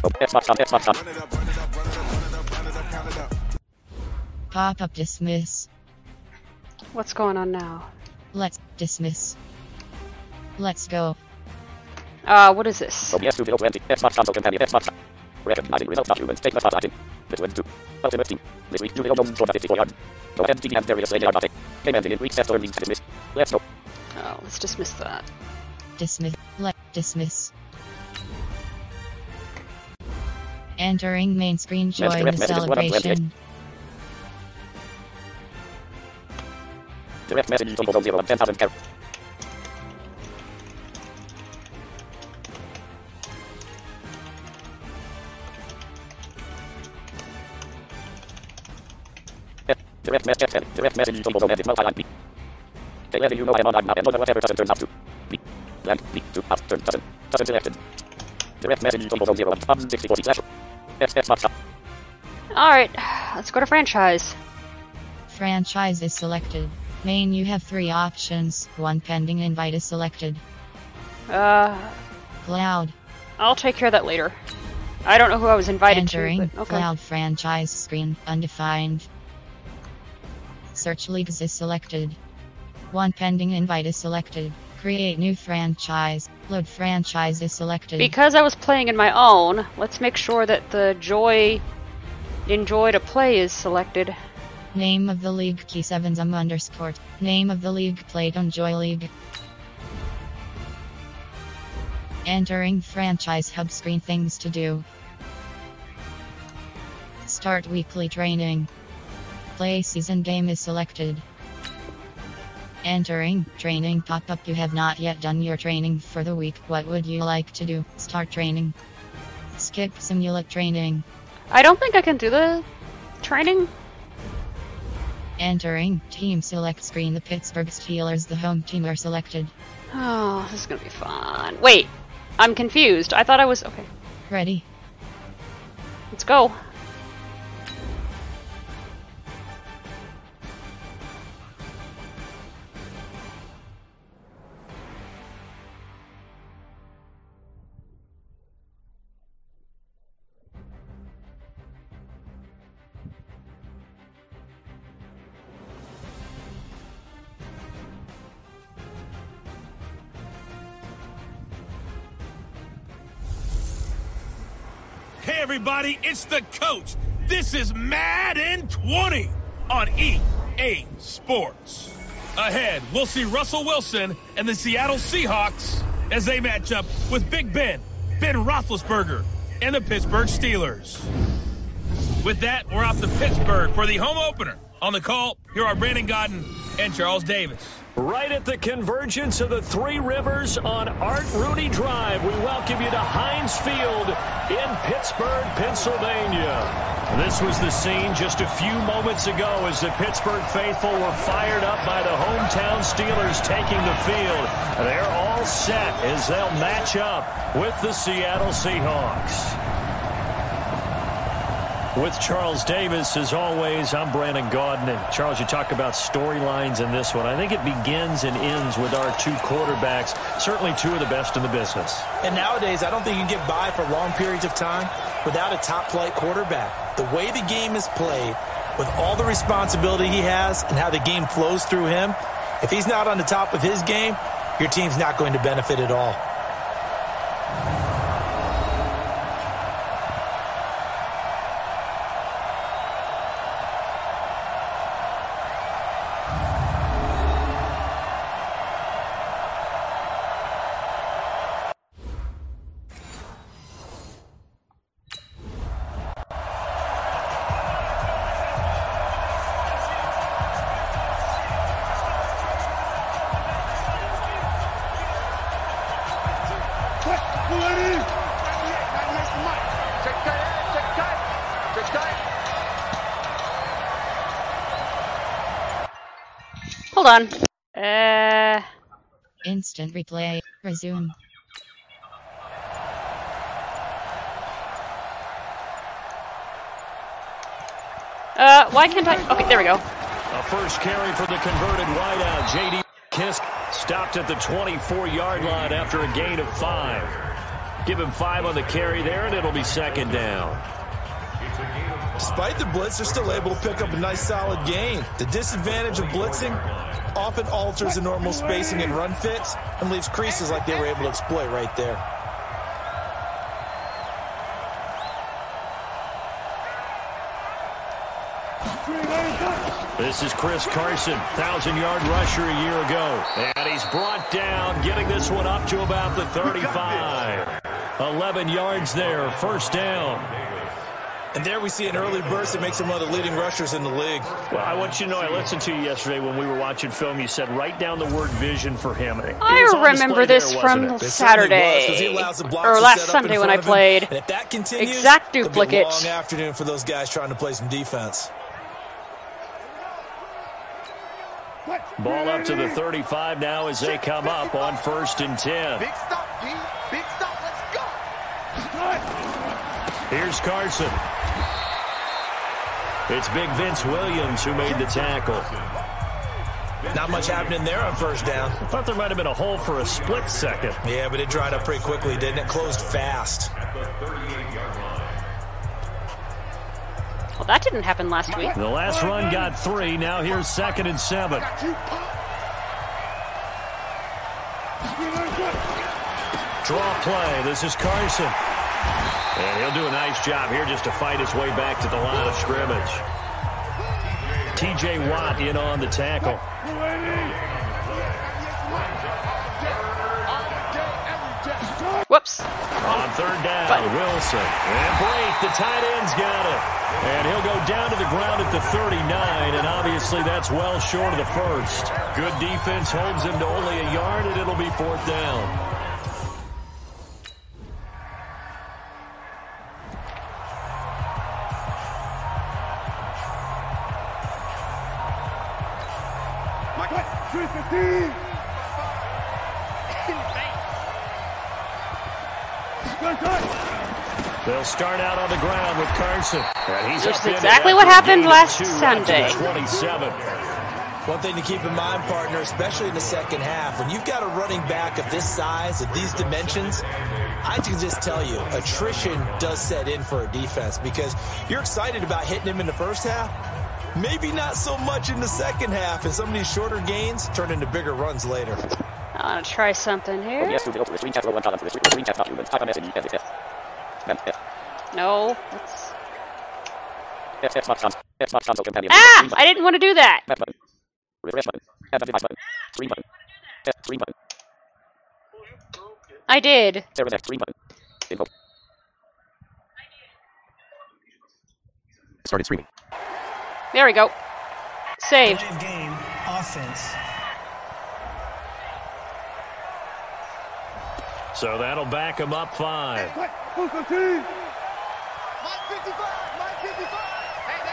Pop-up dismiss. What's going on now? Let's dismiss. Let's go. What is this? Recognizing results documents take the item. This wins to Ultimate Team. This week Julio Jones scored 54 yards. Go ahead and Darius Slade nothing. Game ending in recess or means dismiss. Let's go. Oh, let's dismiss that. Dismiss. Let dismiss. Entering main screen, join the celebration. Direct message total 0 of 10,000 characters. Direct message total edit multi-line. They letting you know I am on I'm not and whatever doesn't turn out to be. Blank B to up turn doesn't selected. Direct message total 0 of 6040 slash SS. Alright, let's go to franchise. Franchise is selected. Main, you have 3 options. 1 pending invite is selected. Cloud. I'll take care of that later. I don't know who I was invited Entering to, but okay. Cloud franchise screen, undefined. Search leagues is selected. 1 pending invite is selected. Create new franchise. Load franchise is selected. Because I was playing in my own, let's make sure that the enjoy to play is selected. Name of the league key 7 _. Name of the league played on Joy League. Entering franchise hub screen, things to do. Start weekly training. Play season game is selected. Entering training pop-up. You have not yet done your training for the week. What would you like to do? Start training. Skip simulate training. I don't think I can do the training. Entering team select screen. The Pittsburgh Steelers, the home team, are selected. Oh, this is gonna be fun. Wait, I'm confused. I thought I was... Okay, Ready? let's go. Hey everybody, it's the coach. This is Madden 20 on EA Sports. Ahead, we'll see Russell Wilson and the Seattle Seahawks as they match up with Big Ben Roethlisberger, and the Pittsburgh Steelers. With that, we're off to Pittsburgh for the home opener. On the call, here are Brandon Gaudin and Charles Davis. Right at the convergence of the Three Rivers on Art Rooney Drive, we welcome you to Heinz Field in Pittsburgh, Pennsylvania. This was the scene just a few moments ago as the Pittsburgh faithful were fired up by the hometown Steelers taking the field. They're all set as they'll match up with the Seattle Seahawks. With Charles Davis, as always, I'm Brandon Gaudin. And Charles, you talk about storylines in this one. I think it begins and ends with our 2 quarterbacks, certainly 2 of the best in the business. And nowadays, I don't think you can get by for long periods of time without a top-flight quarterback. The way the game is played, with all the responsibility he has and how the game flows through him, if he's not on the top of his game, your team's not going to benefit at all. Hold on. Instant replay. Resume. Why can't I? Okay, there we go. A first carry for the converted wideout. J.D. Kisk stopped at the 24-yard line after a gain of 5. Give him 5 on the carry there, and it'll be second down. Despite the blitz, they're still able to pick up a nice solid gain. The disadvantage of blitzing often alters the normal spacing and run fits and leaves creases like they were able to exploit right there. This is Chris Carson, 1,000-yard rusher a year ago. And he's brought down, getting this one up to about the 35. 11 yards there, first down. And there we see an early burst that makes him one of the leading rushers in the league. Well, I want you to know, I listened to you yesterday when we were watching film. You said write down the word vision for him. I remember this from Saturday, or last Sunday when I played. And if that continues, exact duplicate. It'll be a long afternoon for those guys trying to play some defense. Ball up to the 35 now as they come up on 1st and 10. Big stop, D. Big stop. Let's go. Here's Carson. It's Big Vince Williams who made the tackle. Not much happening there on first down. I thought there might have been a hole for a split second. Yeah, but it dried up pretty quickly, didn't it? Closed fast. Well, that didn't happen last week. The last run got 3. Now here's 2nd and 7. Draw play. This is Carson. And he'll do a nice job here just to fight his way back to the line of scrimmage. T.J. Watt in on the tackle. Whoops. On 3rd down, Wilson. And Blake, the tight end's got it. And he'll go down to the ground at the 39, and obviously that's well short of the first. Good defense holds him to only a yard, and it'll be 4th down. They'll start out on the ground with Carson. Which is exactly what happened last Sunday. 27. One thing to keep in mind, partner, especially in the second half, when you've got a running back of this size, of these dimensions, I can just tell you, attrition does set in for a defense because you're excited about hitting him in the first half. Maybe not so much in the second half, and some of these shorter gains turn into bigger runs later. I want to try something here. No. I didn't want to do that. I did. Started screaming. There we go. Saved. Game offense. So that'll back him up 5. Mike 55. Mike 55. Hey,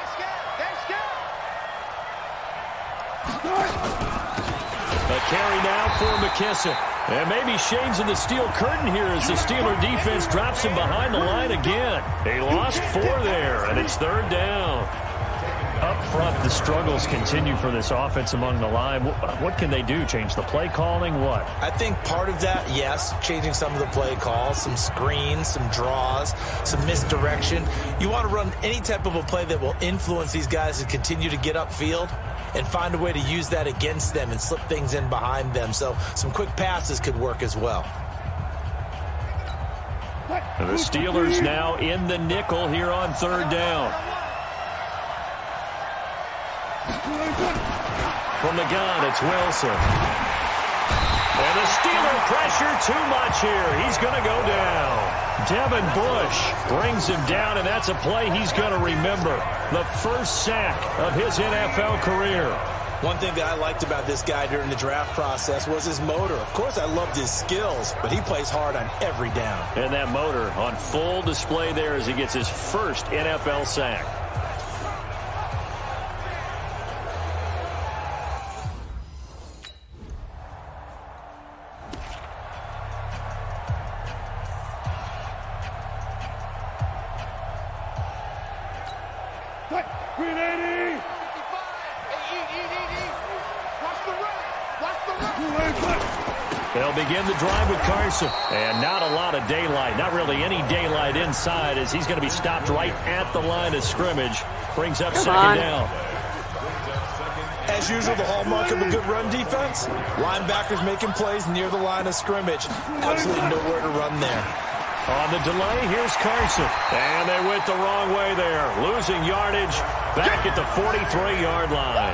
they're scared. A carry now for McKissick. And maybe Shane's in the steel curtain here as the Steeler defense drops him behind the line again. They lost 4 there, and it's 3rd down. Up front, the struggles continue for this offense among the line. What can they do? Change the play calling? What? I think part of that, yes, changing some of the play calls, some screens, some draws, some misdirection. You want to run any type of a play that will influence these guys to continue to get upfield and find a way to use that against them and slip things in behind them. So some quick passes could work as well. And the Steelers now in the nickel here on 3rd down. From the gun, it's Wilson. And the Steeler pressure too much here. He's going to go down. Devin Bush brings him down, and that's a play he's going to remember. The first sack of his NFL career. One thing that I liked about this guy during the draft process was his motor. Of course, I loved his skills, but he plays hard on every down. And that motor on full display there as he gets his first NFL sack. They'll begin the drive with Carson. And not a lot of daylight. Not really any daylight inside as he's going to be stopped right at the line of scrimmage. Brings up second down. As usual, the hallmark of a good run defense, linebackers making plays near the line of scrimmage. Absolutely nowhere to run there. On the delay, here's Carson. And they went the wrong way there. Losing yardage back at the 43-yard line.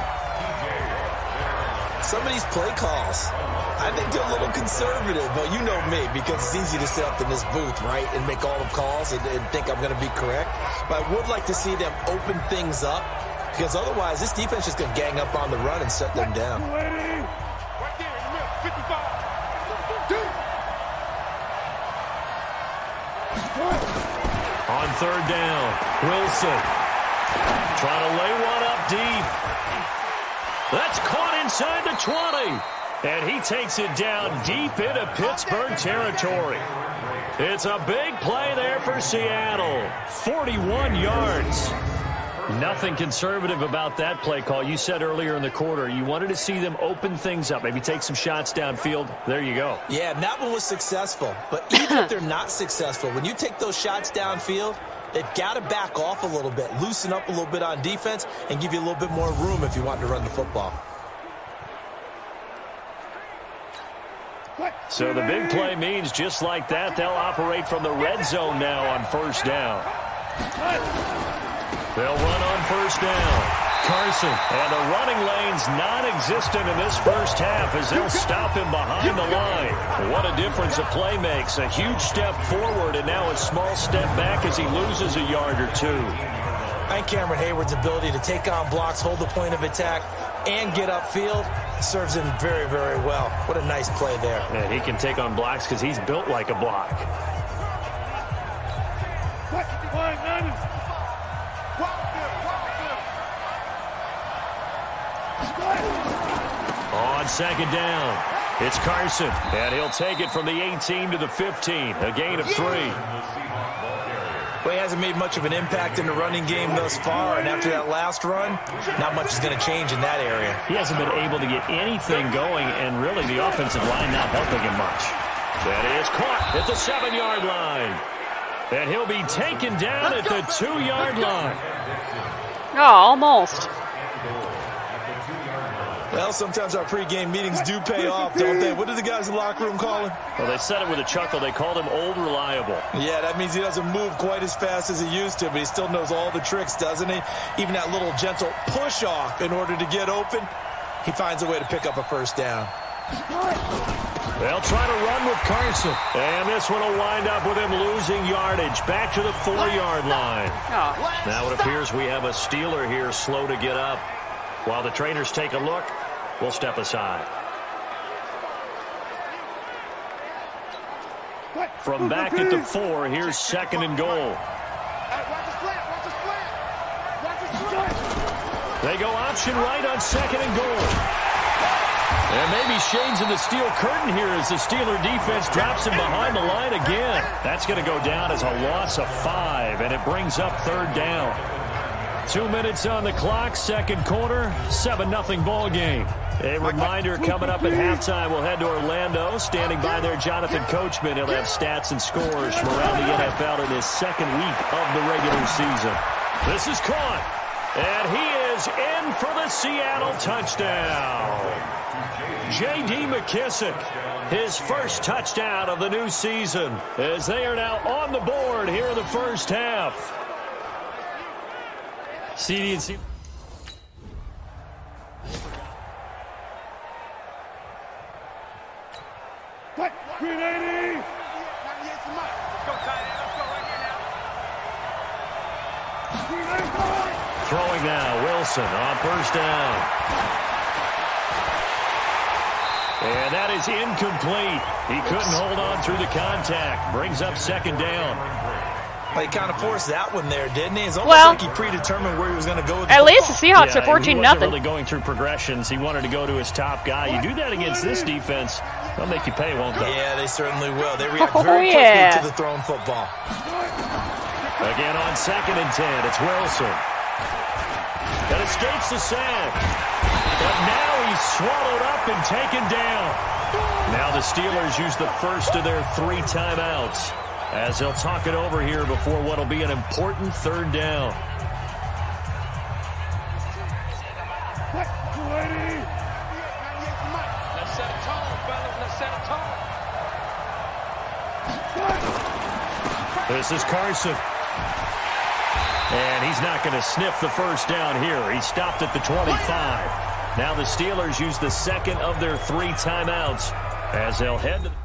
Some of these play calls, I think they're a little conservative, but you know me, because it's easy to sit up in this booth, right, and make all the calls and think I'm going to be correct. But I would like to see them open things up, because otherwise this defense is going to gang up on the run and shut them down. On third down, Wilson trying to lay one up deep. That's caught inside the 20. And he takes it down deep into Pittsburgh territory. It's a big play there for Seattle. 41 yards. Nothing conservative about that play call. You said earlier in the quarter you wanted to see them open things up, maybe take some shots downfield. There you go. Yeah, and that one was successful. But even if they're not successful, when you take those shots downfield, they've got to back off a little bit, loosen up a little bit on defense, and give you a little bit more room if you want to run the football. So the big play means just like that, they'll operate from the red zone now on first down. They'll run on first down. Carson, and the running lane's non-existent in this first half as they'll stop him behind the line. What a difference a play makes. A huge step forward and now a small step back as he loses a yard or two. I think Cameron Hayward's ability to take on blocks, hold the point of attack, and get upfield serves him very, very well. What a nice play there. And he can take on blocks because he's built like a block. On second down, it's Carson, and he'll take it from the 18 to the 15, a gain of 3. Well, he hasn't made much of an impact in the running game thus far, and after that last run, not much is going to change in that area. He hasn't been able to get anything going, and really the offensive line not helping him much. That is caught at the 7-yard line, and he'll be taken down at the 2-yard line. Oh, almost. Well, sometimes our pregame meetings do pay off, don't they? What did the guys in the locker room call him? Well, they said it with a chuckle. They called him Old Reliable. Yeah, that means he doesn't move quite as fast as he used to, but he still knows all the tricks, doesn't he? Even that little gentle push-off in order to get open, he finds a way to pick up a first down. They'll try to run with Carson, and this one will wind up with him losing yardage back to the 4-yard line. Oh. Now it appears we have a Steeler here slow to get up. While the trainers take a look, we'll step aside. From back at the 4, here's second and goal. They go option right on second and goal. And maybe shades in the steel curtain here as the Steeler defense drops him behind the line again. That's going to go down as a loss of 5, and it brings up third down. 2 minutes on the clock, second quarter, 7-0 ball game. A reminder coming up at halftime, we'll head to Orlando. Standing by there, Jonathan Coachman. He'll have stats and scores from around the NFL in his second week of the regular season. This is caught, and he is in for the Seattle touchdown. J.D. McKissick, his first touchdown of the new season, as they are now on the board here in the first half. CD&C. Throwing now, Wilson on first down. And that is incomplete. He couldn't hold on through the contact. Brings up second down. Well, he kind of forced that one there, didn't he? It's almost Well, like he predetermined where he was going to go with the At least the football. Seahawks are 14-0. He wasn't really going through progressions. He wanted to go to his top guy. You do that against this defense, they'll make you pay, won't they? Yeah, they certainly will. They react very quickly to the thrown football. Again on second and 10, it's Wilson. That escapes the sack. But now he He's swallowed up and taken down. Now the Steelers use the first of their 3 timeouts as they'll talk it over here before what will be an important 3rd down. Let's set a tone, fellas. Let's set a tone. This is Carson. And he's not going to sniff the first down here. He stopped at the 25. Now the Steelers use the second of their 3 timeouts as they'll head to...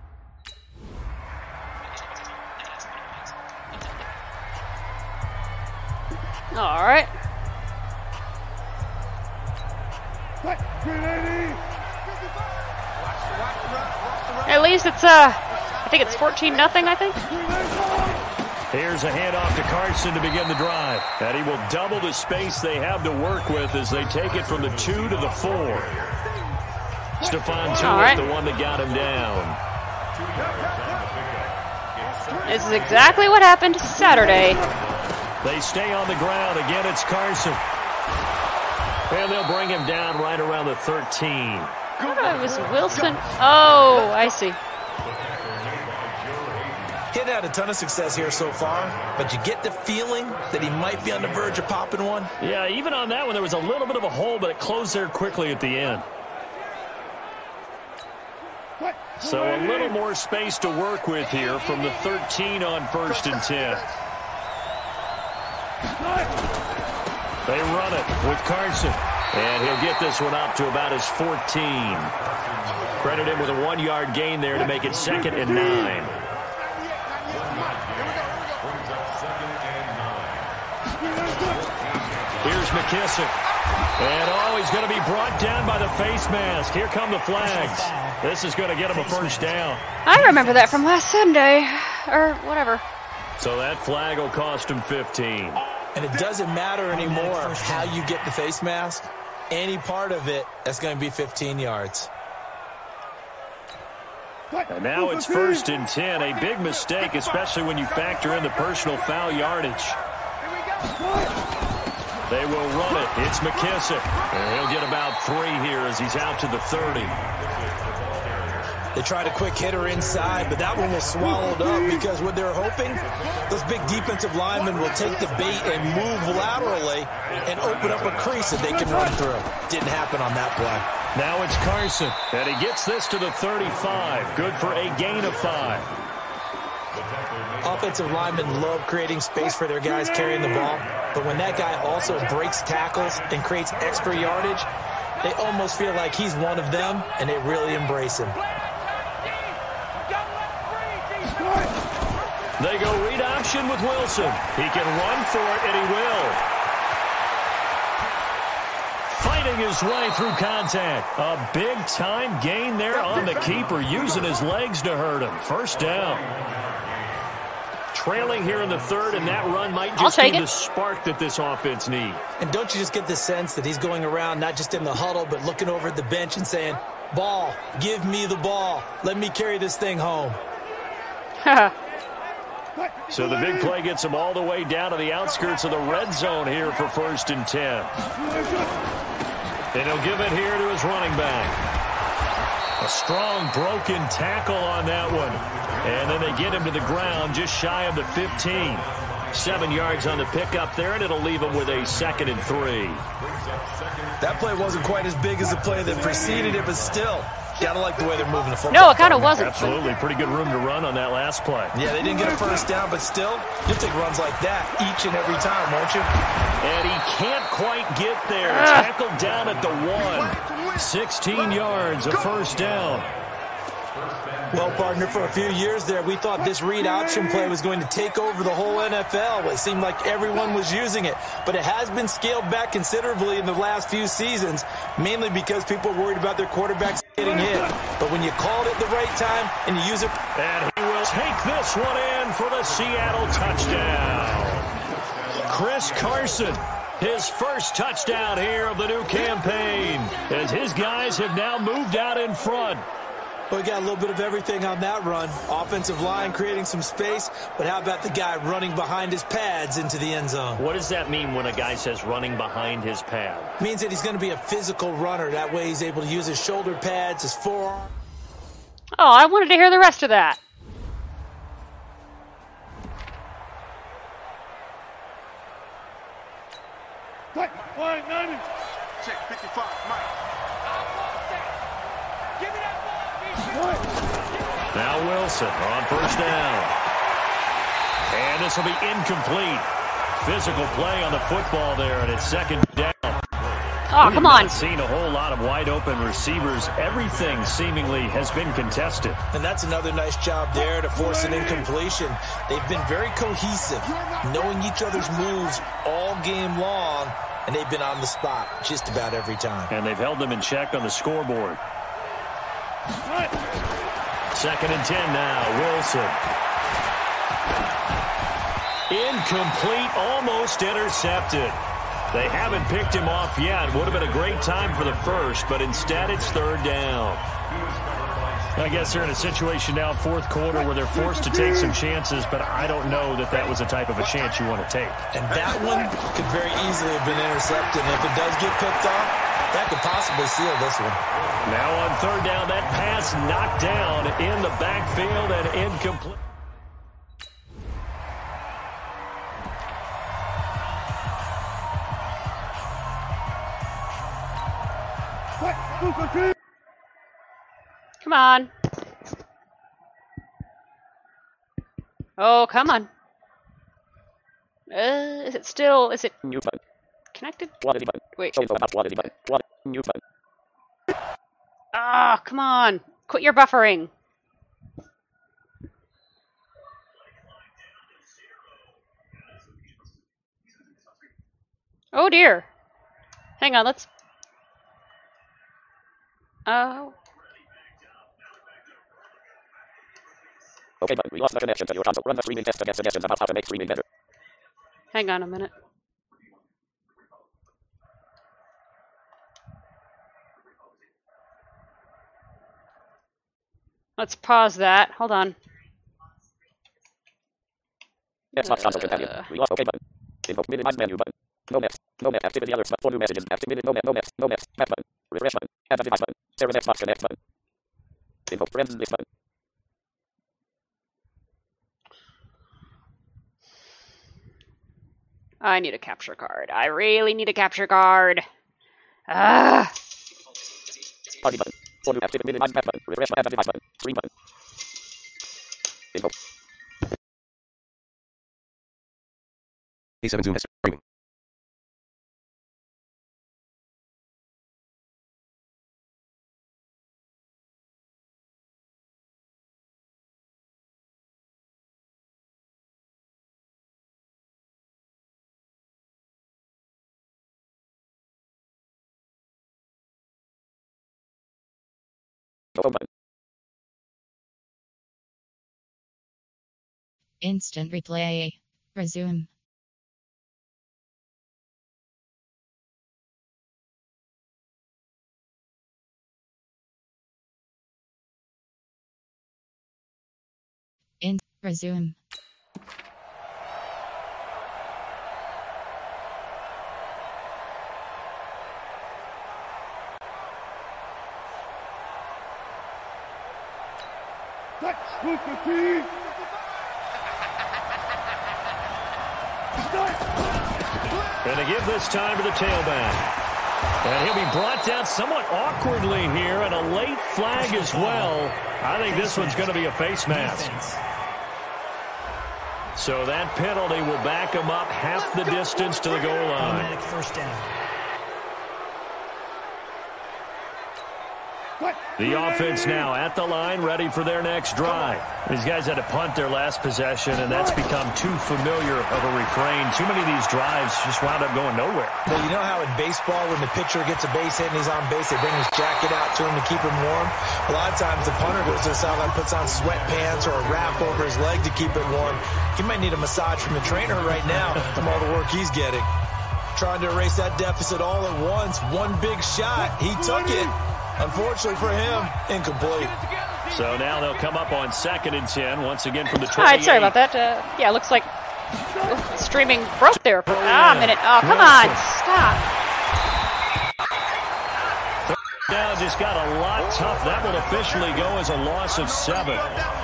All right. At least it's I think it's 14-0, I think. Here's a handoff to Carson to begin the drive. And he will double the space they have to work with as they take it from the 2 to the 4. Stephon Tuitt, the one that got him down. This is exactly what happened Saturday. They stay on the ground. Again, it's Carson. And they'll bring him down right around the 13. I thought it was Wilson. Oh, I see. He hadn't had a ton of success here so far, but you get the feeling that he might be on the verge of popping one. Yeah, even on that one, there was a little bit of a hole, but it closed there quickly at the end. So a little more space to work with here from the 13 on 1st and 10. They run it with Carson, and he'll get this one up to about his 14. Credit him with a 1-yard gain there to make it 2nd and 9. Here's McKissick. And, he's going to be brought down by the face mask. Here come the flags. This is going to get him a first down. I remember that from last Sunday, or whatever. So that flag will cost him 15. And it doesn't matter anymore how you get the face mask. Any part of it, that's going to be 15 yards. And now it's 1st and 10. A big mistake, especially when you factor in the personal foul yardage. They will run it. It's McKissick. And he'll get about 3 here as he's out to the 30. They tried a quick hitter inside, but that one was swallowed up because what they're hoping, those big defensive linemen will take the bait and move laterally and open up a crease that they can run through. Didn't happen on that play. Now it's Carson, and he gets this to the 35. Good for a gain of 5. Offensive linemen love creating space for their guys carrying the ball, but when that guy also breaks tackles and creates extra yardage, they almost feel like he's one of them, and they really embrace him. They go read option with Wilson. He can run for it, and he will. Fighting his way through contact. A big-time gain there on the keeper, using his legs to hurt him. First down. Trailing here in the 3rd, and that run might just be the spark that this offense needs. And don't you just get the sense that he's going around, not just in the huddle, but looking over at the bench and saying, ball, give me the ball. Let me carry this thing home. So the big play gets him all the way down to the outskirts of the red zone here for 1st and 10. And he'll give it here to his running back. A strong broken tackle on that one. And then they get him to the ground just shy of the 15. 7 yards on the pickup there, and it'll leave him with a 2nd and 3. That play wasn't quite as big as the play that preceded it, but still, gotta like the way they're moving the football. No, it kind of wasn't. Absolutely. Pretty good room to run on that last play. Yeah, they didn't get a first down, but still, you'll take runs like that each and every time, won't you? And he can't quite get there. Tackled down at the 1. 16 yards, a first down. Well, partner, for a few years there, we thought this read option play was going to take over the whole NFL. It seemed like everyone was using it, but it has been scaled back considerably in the last few seasons, mainly because people are worried about their quarterbacks getting hit. But when you called it the right time and you use it... And he will take this one in for the Seattle touchdown. Chris Carson, his first touchdown here of the new campaign, as his guys have now moved out in front. Well, we got a little bit of everything on that run. Offensive line creating some space, but how about the guy running behind his pads into the end zone? What does that mean when a guy says running behind his pad? Means that he's going to be a physical runner. That way he's able to use his shoulder pads, his forearm. Oh, I wanted to hear the rest of that. Check 55, Mike. Now Wilson on first down. And this will be incomplete. Physical play on the football there, and it's second down. Oh, come on. We've not seen a whole lot of wide open receivers. Everything seemingly has been contested. And that's another nice job there to force an incompletion. They've been very cohesive, knowing each other's moves all game long, and they've been on the spot just about every time. And they've held them in check on the scoreboard. Second and 10 now, Wilson. Incomplete, almost intercepted. They haven't picked him off yet. Would have been a great time for the first, but instead it's third down. I guess they're in a situation now, fourth quarter, where they're forced to take some chances, but I don't know that that was the type of a chance you want to take. And that one could very easily have been intercepted. And if it does get picked off, that could possibly seal this one. Now on third down, that pass knocked down in the backfield and incomplete. Come on. Oh, come on. Is it still, is it connected? Wait. Ah, come on. Quit your buffering. Oh dear. Hang on, let's... Oh. Okay, but we lost the connection to your console. Run the screening test to get suggestions about how to make streaming better. Hang on a minute. Let's pause that. Hold on. Xbox console companion. We lost okay button. Invoke minimize menu button. No next. No next activity alerts but for new messages. Activity no next. No next. No next. Back button. Refresh button. Add a device button. Sarah's Xbox Connect button. Invoke friends list button. I need a capture card. I really need a capture card. Ah. Party button. For new activity minimize back button. Refresh add a device button. Screen button. Invoke. A7 Zoom S. Streaming. Phone button. Instant replay. Resume. Resume. And to give this time to the tailback. And he'll be brought down somewhat awkwardly here, and a late flag as well. I think this one's going to be a face mask. So that penalty will back him up half the distance to the goal line. Automatic first down. The offense now at the line, ready for their next drive. These guys had to punt their last possession, and that's become too familiar of a refrain. Too many of these drives just wound up going nowhere. But you know how in baseball, when the pitcher gets a base hit and he's on base, they bring his jacket out to him to keep him warm? A lot of times the punter goes to the sideline, puts on sweatpants or a wrap over his leg to keep it warm. He might need a massage from the trainer right now from all the work he's getting. Trying to erase that deficit all at once. One big shot. He took it. Unfortunately for him, incomplete. So now they'll come up on 2nd and 10, once again from the 28. All right, sorry about that. Yeah, looks like streaming broke there for a minute. Oh, come on, stop. Now just got a lot tough. That will officially go as a loss of 7.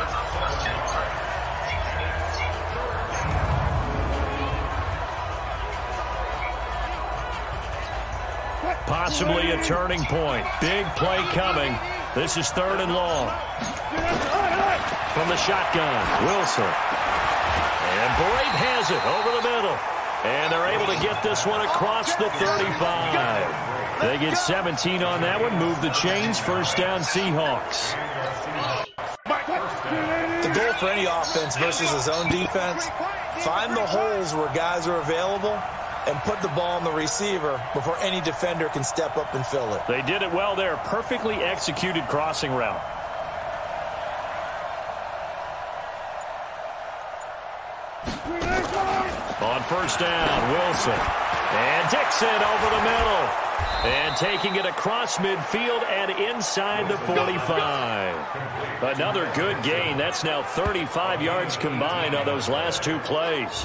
Possibly a turning point. Big play coming. This is 3rd and long. From the shotgun, Wilson. And Brate has it over the middle. And they're able to get this one across the 35. They get 17 on that one. Move the chains. 1st down, Seahawks. The goal for any offense versus his own defense, find the holes where guys are available and put the ball on the receiver before any defender can step up and fill it. They did it well there. Perfectly executed crossing route. On 1st down, Wilson. And Dixon over the middle. And taking it across midfield and inside the 45. Another good gain. That's now 35 yards combined on those last 2 plays.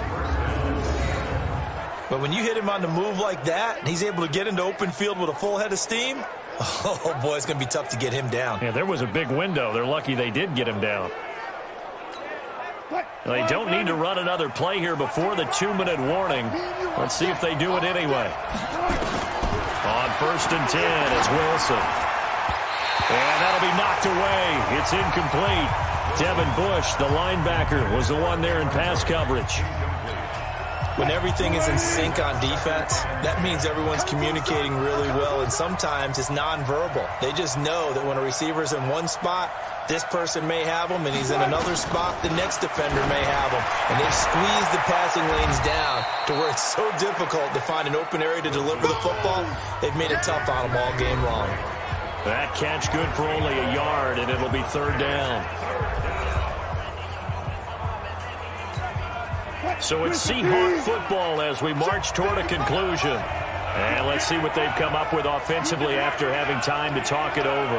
But when you hit him on the move like that, and he's able to get into open field with a full head of steam, oh boy, it's going to be tough to get him down. Yeah, there was a big window. They're lucky they did get him down. They don't need to run another play here before the 2-minute warning. Let's see if they do it anyway. On 1st and 10 is Wilson. And that'll be knocked away. It's incomplete. Devin Bush, the linebacker, was the one there in pass coverage. When everything is in sync on defense, that means everyone's communicating really well, and sometimes it's nonverbal. They just know that when a receiver's in one spot, this person may have him, and he's in another spot, the next defender may have him. And they've squeezed the passing lanes down to where it's so difficult to find an open area to deliver the football. They've made it tough on them all game long. That catch good for only a yard, and it'll be 3rd down. So it's Seahawk football as we march toward a conclusion. And let's see what they've come up with offensively after having time to talk it over.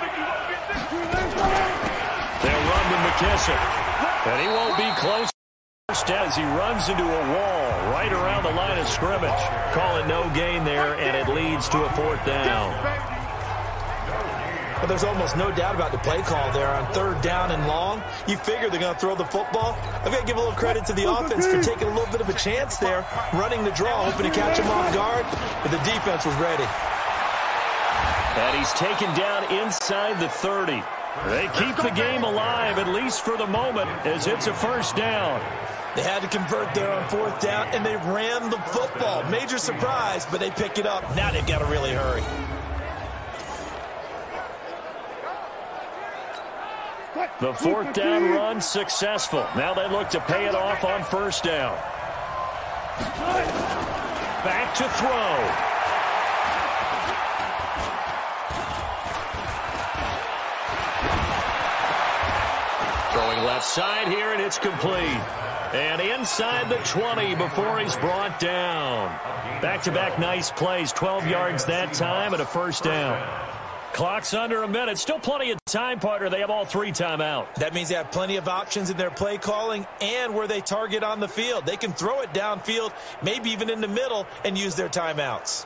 They'll run with McKissick. And he won't be close as he runs into a wall right around the line of scrimmage. Calling no gain there, and it leads to a 4th down. But there's almost no doubt about the play call there on 3rd down and long. You figure they're going to throw the football. I've got to give a little credit to the offense for taking a little bit of a chance there, running the draw, hoping to catch him off guard, but the defense was ready. And he's taken down inside the 30. They keep the game alive, at least for the moment, as it's a 1st down. They had to convert there on 4th down, and they ran the football. Major surprise, but they pick it up. Now they've got to really hurry. The 4th down run successful. Now they look to pay it off on 1st down. Back to throw. Throwing left side here, and it's complete. And inside the 20 before he's brought down. Back-to-back nice plays. 12 yards that time and a 1st down. Clock's under a minute. Still plenty of time, partner. They have all 3 timeout. That means they have plenty of options in their play calling and where they target on the field. They can throw it downfield, maybe even in the middle, and use their timeouts.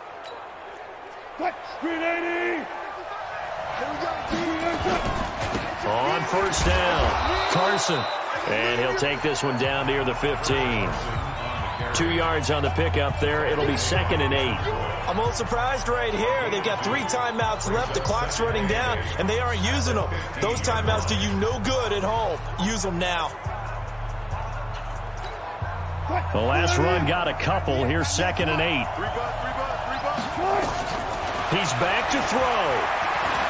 On 1st down, Carson. And he'll take this one down near the 15. 2 yards on the pickup there. It'll be 2nd and 8. I'm a little surprised right here. They've got 3 timeouts left. The clock's running down, and they aren't using them. Those timeouts do you no good at home. Use them now. The last run got a couple. Here's 2nd and 8. He's back to throw.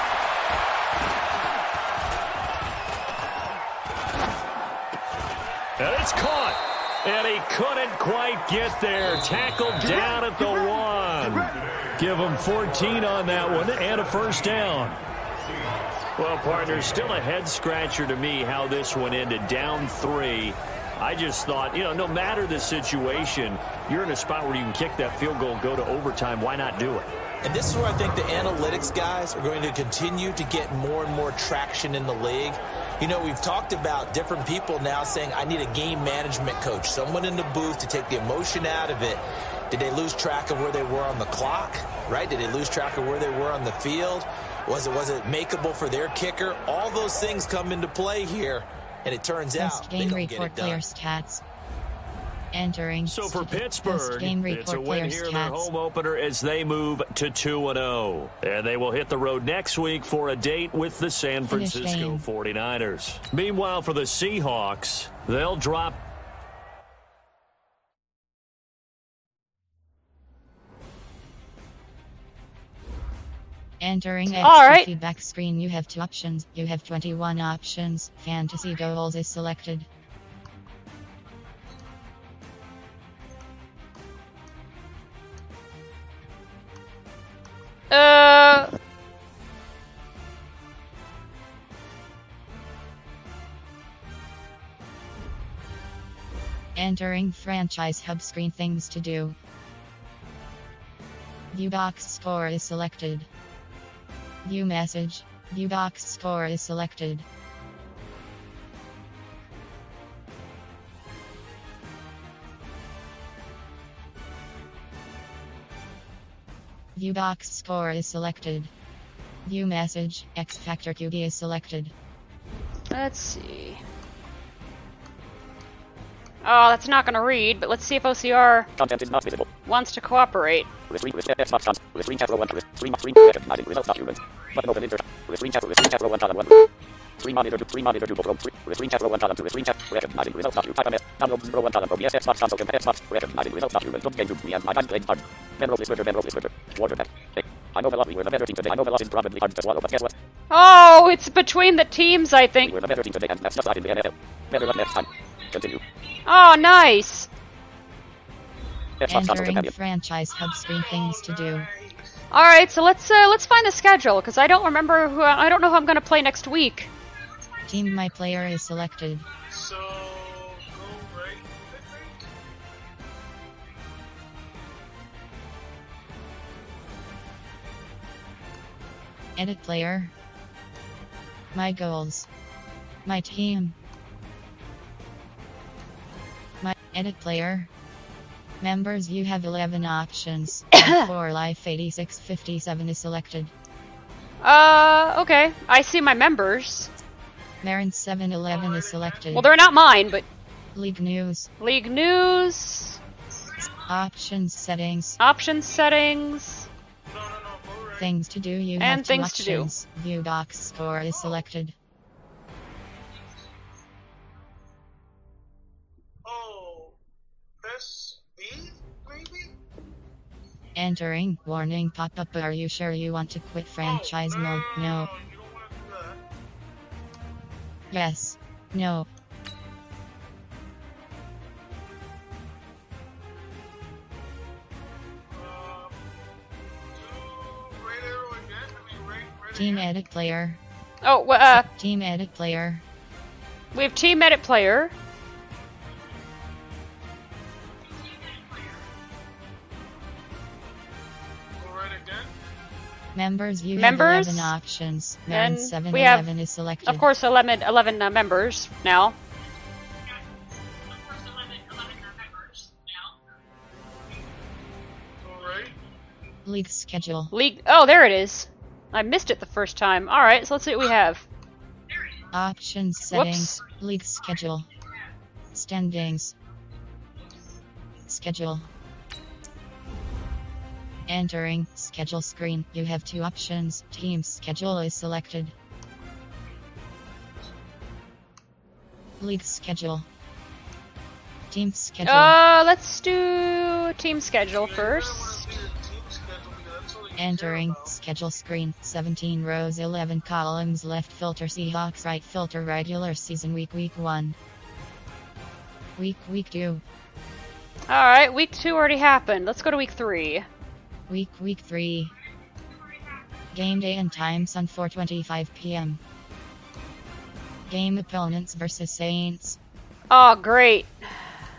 And it's caught. And he couldn't quite get there. Tackled down at the 1. Give him 14 on that one and a 1st down. Well, partner, still a head-scratcher to me how this one ended. Down 3. I just thought, no matter the situation, you're in a spot where you can kick that field goal, go to overtime. Why not do it? And this is where I think the analytics guys are going to continue to get more and more traction in the league. You know, we've talked about different people now saying, I need a game management coach, someone in the booth to take the emotion out of it. Did they lose track of where they were on the clock, right? Did they lose track of where they were on the field? Was it makeable for their kicker? All those things come into play here, and it turns out they don't get it done. Player stats. Entering. So for Pittsburgh, it's a win here in their stats. home opener as they move to 2-0. And they will hit the road next week for a date with the San Francisco 49ers. Meanwhile, for the Seahawks, they'll drop. Entering All right. feedback screen, you have 2 options. You have 21 options. Fantasy goals is selected. Entering franchise hub screen, things to do. View box score is selected. View message. View box score is selected. View box score is selected. View message. X Factor QB is selected. Let's see. Oh, that's not going to read, but let's see if OCR Content is not visible. wants to cooperate. Screen chat row 1. Screen recognizing results document. Button open insert. Screen chat row 1 column 1. Screen monitor 2 from screen chat row 1 column 2. Screen chat recognizing results document. Type MS. Download row 1 column from Xbox console and Xbox recognizing results document. Look game to me and my time played hard. Ben Roethlisberger. Quarterback. I know we were the better team today. I know is probably hard to swallow, but guess what? Oh, it's between the teams, I think. We were the better team today, and that's just like in the NFL. Better luck next time. Continue. Oh, nice. Entering franchise hub screen, things to do. All right, so let's find the schedule because I don't remember I don't know who I'm going to play next week. Team my player is selected. So, go right. Edit player. My goals. My team. My edit player. Members, you have 11 options. For Life 8657 is selected. Okay. I see my members. Marin 711 is selected. Well, they're not mine, but League news. League news. Options settings. Options settings. No, go right. Things to do. You And have 2 things to do. options. View box score is selected. Oh, press B, maybe? Entering. Warning pop-up. Are you sure you want to quit franchise mode? No. You don't want to do that. Yes. No. Do right arrow again. Right Team again. edit player. Oh, Team edit player. we have team edit player. Go right again. Members, you Members? have 11 options. Marin And 711 is selected. Of course, 11 members now. Go right. League schedule. League. Oh, there it is. I missed it the first time. All right, so let's see what we have. Options settings. League schedule. Standings. Schedule. Entering schedule screen. You have 2 options. Team schedule is selected. League schedule. Team schedule. Let's do team schedule first. Entering schedule screen. 17 rows, 11 columns. Left filter Seahawks, right filter regular season week 1. Week 2. All right, week 2 already happened. Let's go to week 3. Week 3. Game day and times on 4:25 p.m. Game opponents versus Saints. Oh, great.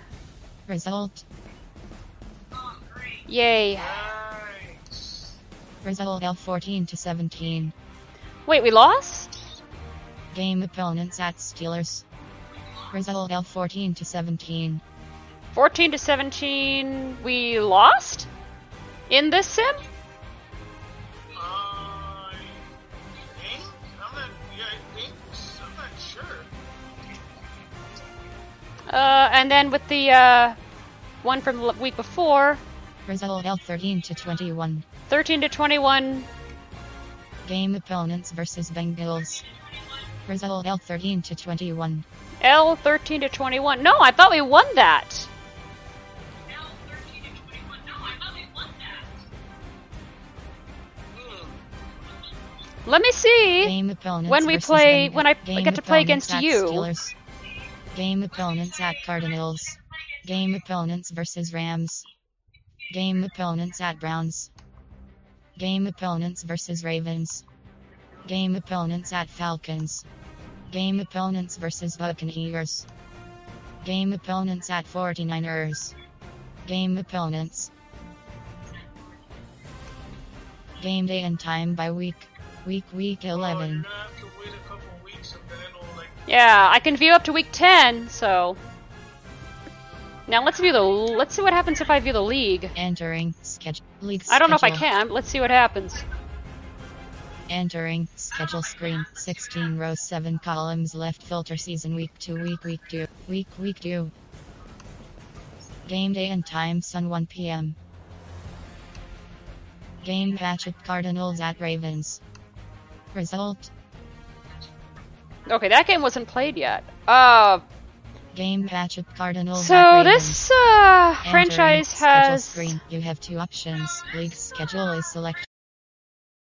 Result. Yay. Nice. Result L 14-17. Wait, we lost? Game opponents at Steelers. Result L 14-17. 14-17. We lost? In this sim? I think? I'm not, yeah, I think, I'm not sure. And then with the one from the week before, Result L 13-21. 13-21. Game opponents versus Bengals. Result L 13-21. L 13-21. No, I thought we won that. Let me see. Game opponents When we versus play, Bengals. when I Game get to play opponents against at you. Steelers. Game opponents at Cardinals. Game opponents versus Rams. Game opponents at Browns. Game opponents versus Ravens. Game opponents at Falcons. Game opponents versus Buccaneers. Game opponents at 49ers. Game opponents. Game day and time by week. Week Oh, you're 11. gonna have to wait a couple weeks and then it'll, like, Yeah, I can view up to week 10, so. Now let's view the. Let's see what happens if I view the league. Entering schedule. League I don't know if I schedule. can. Let's see what happens. Entering schedule screen. 16 rows, 7 columns left. Filter season week 2, week 2, week 2. Game day and time Sun 1 p.m. Game matchup Cardinals at Ravens. Result. Okay, that game wasn't played yet. Game matchup Cardinals at So Ravens. this Entering franchise schedule has. screen. You have two options. League schedule is selected.